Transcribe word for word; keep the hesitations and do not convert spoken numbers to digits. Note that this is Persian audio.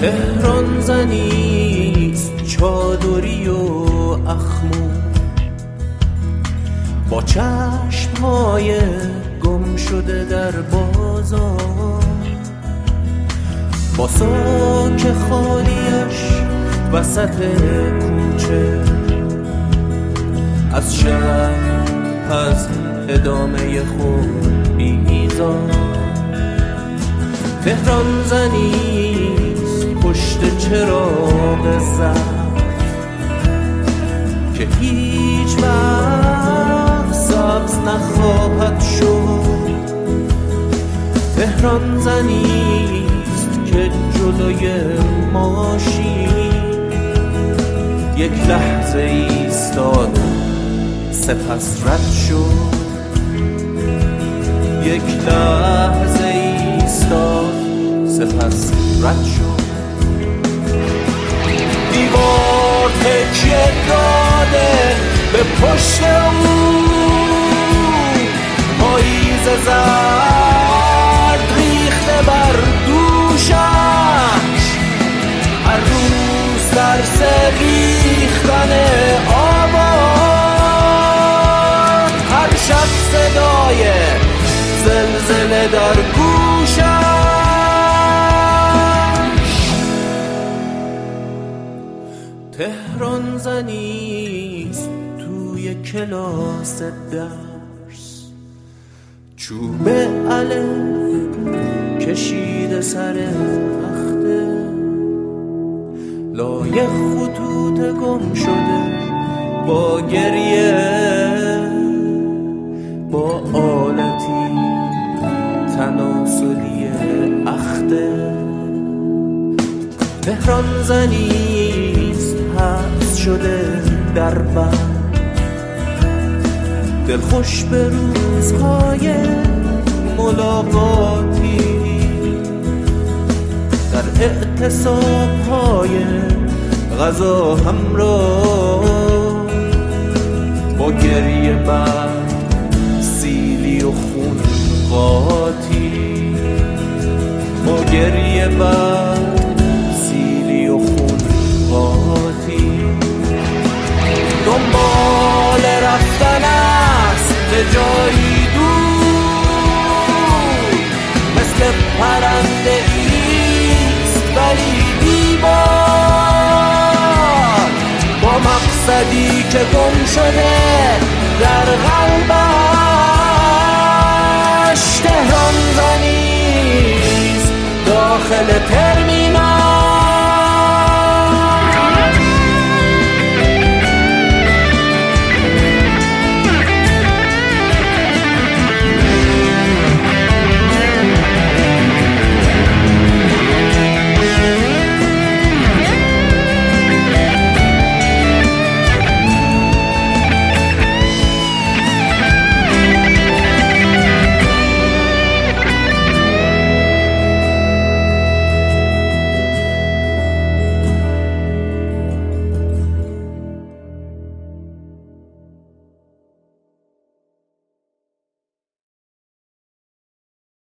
تهران زنیست چادری و اخمو، با چشم‌های گم شده در بازار، با ساک خالیش وسط کوچه، از شهر از ادامه خود بیزار. تهران زنیست پشت چراغ زرد که هیچ وقت سبز نخواهد شد. تهران زنیست که جلوی ماشین یک لحظه ایستاد سپس رد شد. یک لحظه ایستاد سپس رد شد. دیوار تکیه داده به پشت او، پاییز زرد ریخته بر دوشش، هر روز درس ریختن آباد، هر شب صدای زلزله در گوشش. تهران زنیست توی کلاس درس، چوب الف کشیده سر تخته، لایه خطوط گم شده با گریه، با آلتی تناسلی اخته. تهران زنیست حبس شده در بند، دلخوش به روزهای ملاقاتی، در اعتصاب‌های غذا همراه، با گریه بر سیلی و خون قاطی، با گریه بر سیلی و خون قاطی. دنبال رفتن است به جایی دور، مثل پرنده ایست ولی دیوار، با مقصدی که گم شده در قلبش. تهران زنیست داخل ترمینال،